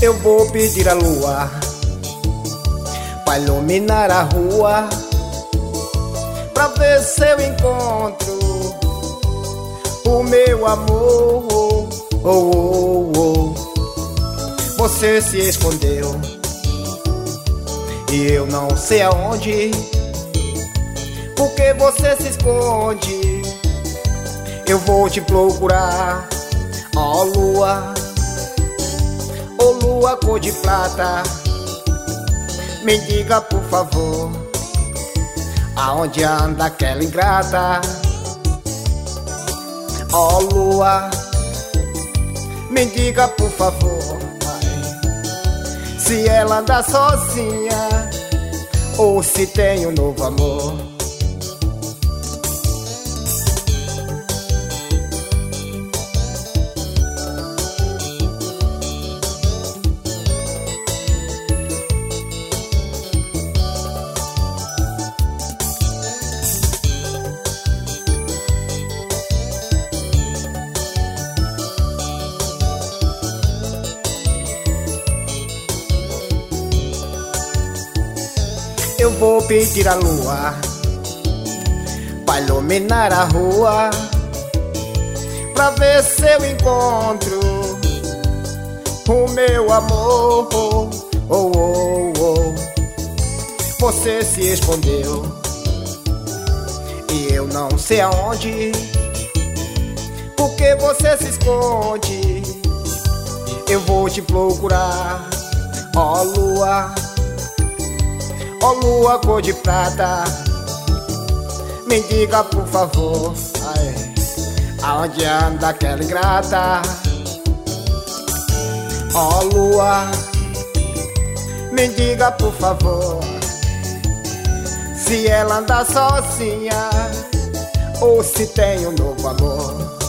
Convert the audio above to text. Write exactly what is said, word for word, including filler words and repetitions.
Eu vou pedir a lua pra iluminar a rua, pra ver se eu encontro o meu amor. Oh, oh, oh. Você se escondeu e eu não sei aonde. Por que você se esconde? Eu vou te procurar, ó oh, lua, ô oh, lua cor de prata. Me diga por favor, aonde anda aquela ingrata? Ó oh, lua, me diga por favor, ai, se ela anda sozinha ou se tem um novo amor. Eu vou pedir a lua pra iluminar a rua, pra ver se eu encontro o meu amor. Oh, oh, oh. Você se escondeu e eu não sei aonde. Por que você se esconde? Eu vou te procurar, ó oh, lua, ó oh, lua cor de prata. Me diga por favor, ai, aonde anda aquela ingrata? Ó oh, lua, me diga por favor, se ela anda sozinha ou se tem um novo amor.